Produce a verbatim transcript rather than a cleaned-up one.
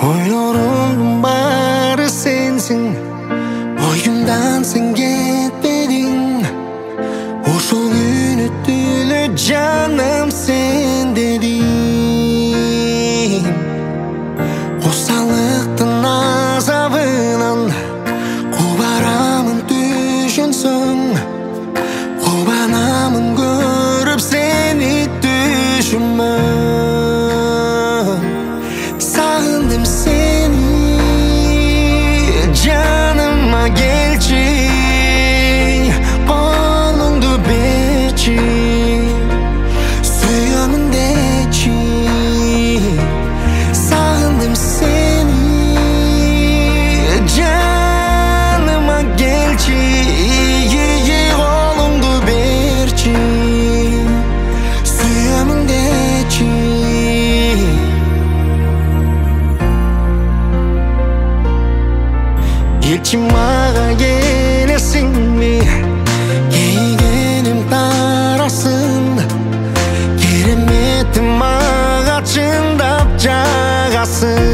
Ойлорумдун баары сенсиң, оюмдан сен кетпедиң. Ошол күн өттү эле жаным сен дедиң. Косалыктын азабынан кубарамын түшүнсөң, кубанамын көрүп сени түшүмө. Сагындым сени, жаныма келчи, колуңду берчи, сүйөмүн дечи. Сагындым сени, жаныма келчи, колуңду берчи, сүйөмүн дечи. Келчи мага келесиңби, кейгеним тарасын, кереметим мага чындап жагасың.